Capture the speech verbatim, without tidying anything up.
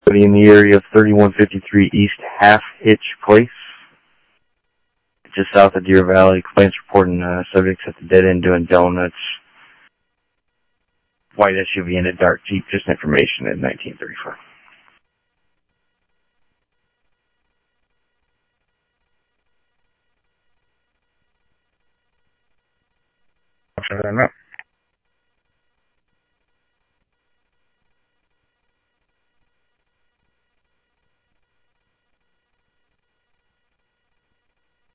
In the area of thirty-one fifty-three East Half Hitch Place, just south of Deer Valley. Complaints reporting uh, subjects at the dead end doing donuts. White S U V in a dark Jeep. Just information in nineteen thirty-four. Roger that.